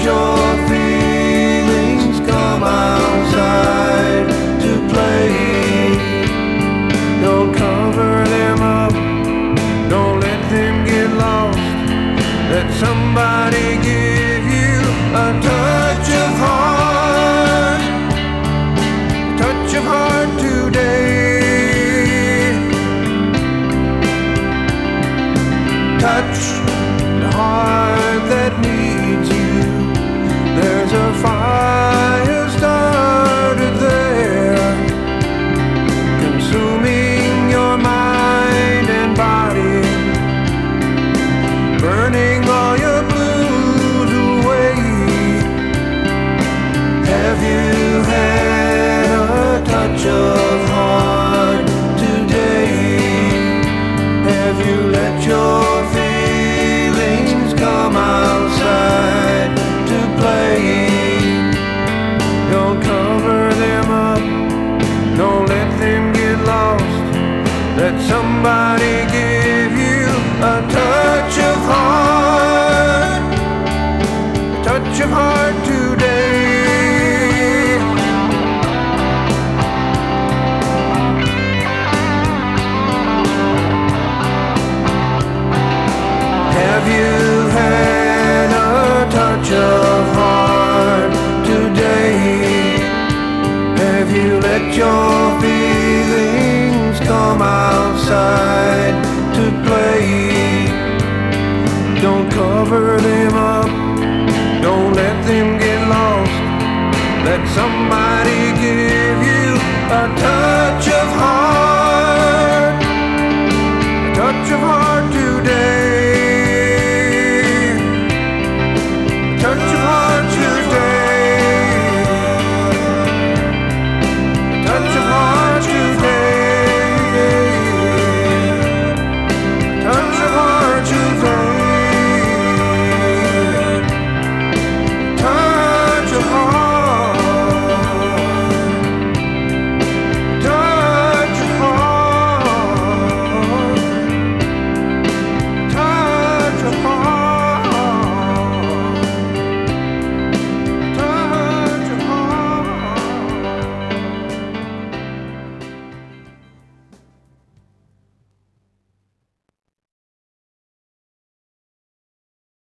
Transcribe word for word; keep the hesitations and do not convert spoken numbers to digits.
your feelings come outside to play. Don't cover them up, don't let them get lost. Let somebody give you a touch of heart, touch of heart today. Touch the heart that needs you. There's a fire started there, consuming your mind and body, burning all your blues away. Have you had a touch of heart today? Have you let your feelings come outside to play? Don't cover them up, don't let them get lost. Let somebody give you a touch of heart, a touch of heart today. Have you had a touch of